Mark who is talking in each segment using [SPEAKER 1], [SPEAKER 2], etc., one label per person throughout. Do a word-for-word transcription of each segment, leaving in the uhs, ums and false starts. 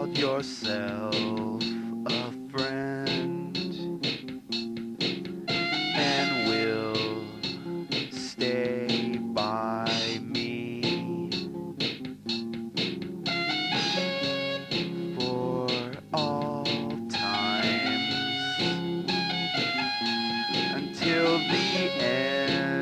[SPEAKER 1] called yourself a friend and will stay by me for all times until the end.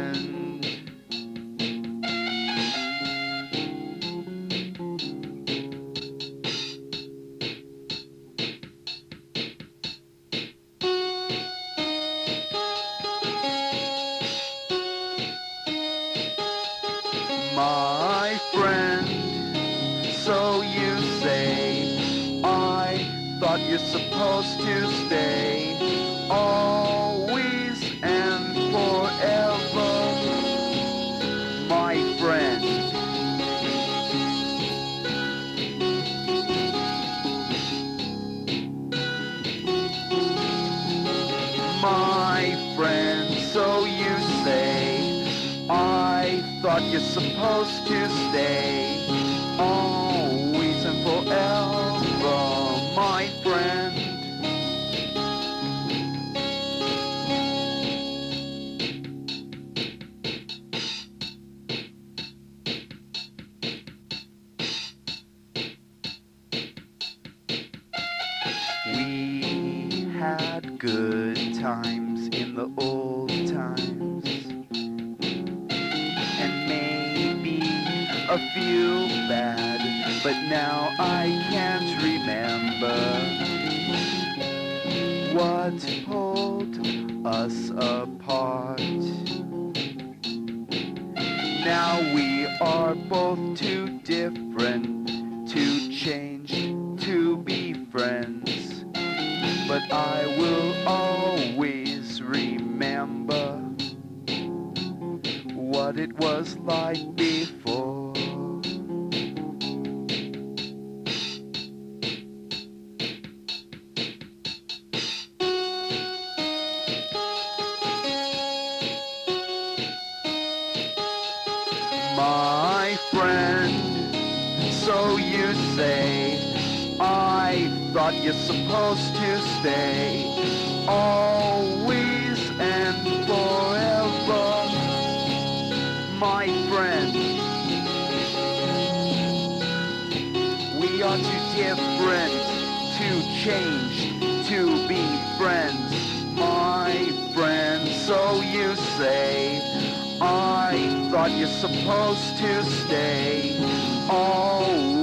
[SPEAKER 1] My friend, so you say, I thought you're supposed to stay always and forever. My friend, my friend, so you say, I thought you're supposed to stay always and forever, my friend. We had good times in the old times, and maybe a few bad, but now I can't remember what pulled us apart. Now we are both too different to change, to be friends, but I will always remember what it was like before. My friend, so you say, I thought you're supposed to stay always and forever. My friend, we are too different to change, to be friends. My friend, so you say, I thought you're supposed to stay always